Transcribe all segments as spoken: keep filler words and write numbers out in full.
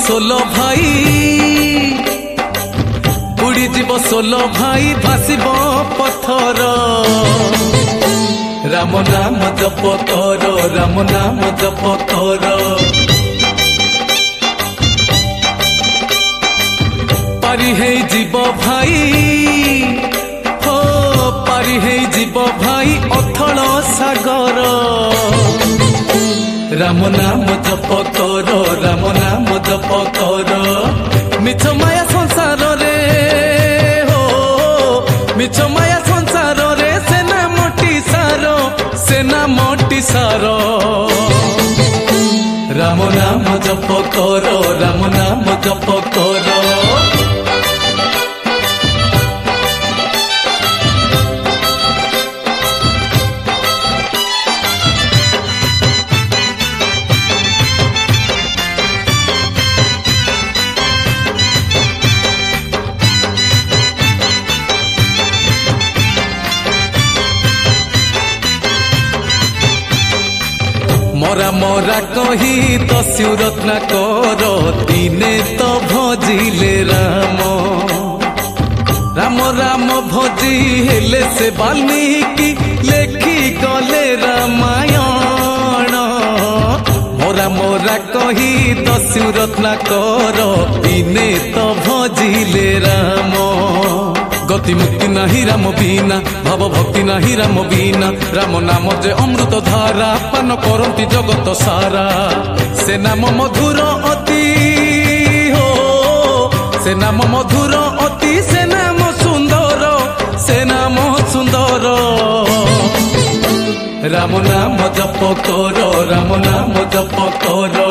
Solo भाई बुड़ी जीव सोलो भाई भासिब पथर राम नाम जप कर राम नाम जप कर पारी है जीव भाई हो पारी है जीव भाई अथल सागर राम नाम जप कर राम नाम जप कर मिछ माया संसार रे हो मिछ माया संसार रे सेना मोटी सार सेना मोटी सार राम नाम जप कर राम नाम जप कर मोरा मोरा कही तो सुरत न करो दिने तो भजिले राम राम राम भजी हेले से वाल्मीकि लेखी गले रामायण मोरा मोरा कही तो सुरत न करो दिने तो भजिले राम गति मुक्ति नाही राम बीना भव भक्ति नाही राम बीना राम नाम जे अमृत धारा पान करती जगत सारा से नाम मधुर अति हो से नाम मधुर अति से नाम सुंदर से नाम सुंदर राम नाम जप कर राम नाम जप कर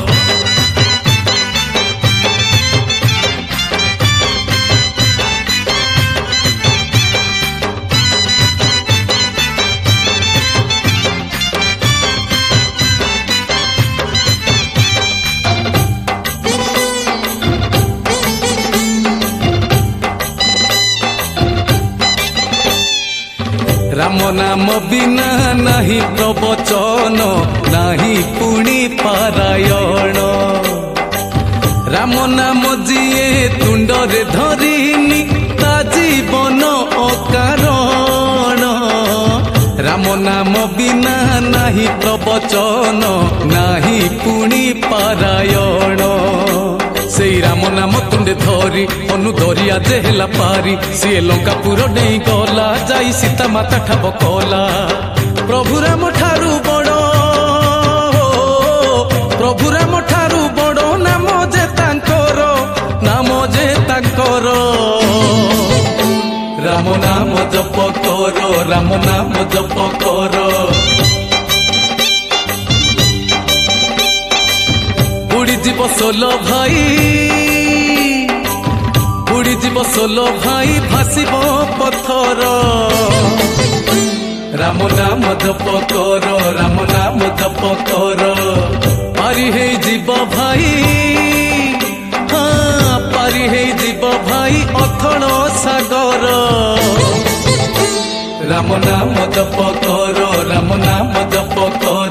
राम नाम बिना नहीं प्रवचन नहीं पुणी पारायण राम नाम जिए तुंडरे धरिनी ता जीवन अकारण राम नाम बिना नहीं प्रवचन नहीं पुणी पारायण से राम नाम तुंडे धरी अनु दरिया जेहेला पारी सीए लंकापुर नहीं गला जाई सीता माता ठाब कला प्रभु राम ठारू बड़ प्रभु राम ठारू बड़ नाम जे तांकर नाम जे तांकर राम नाम जप कर राम नाम जप कर बुड़ी जीव सोलो भाई बुड़ी जीव सोलो भाई भासिब पथर राम नाम जप कर राम नाम जप कर पारी है जीव भाई हाँ पारी है जीव भाई अथल सागर राम नाम जप कर राम नाम जप कर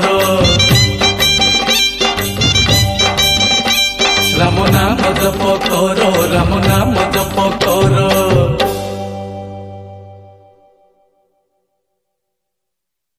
राम नाम जप कर राम नाम जप कर।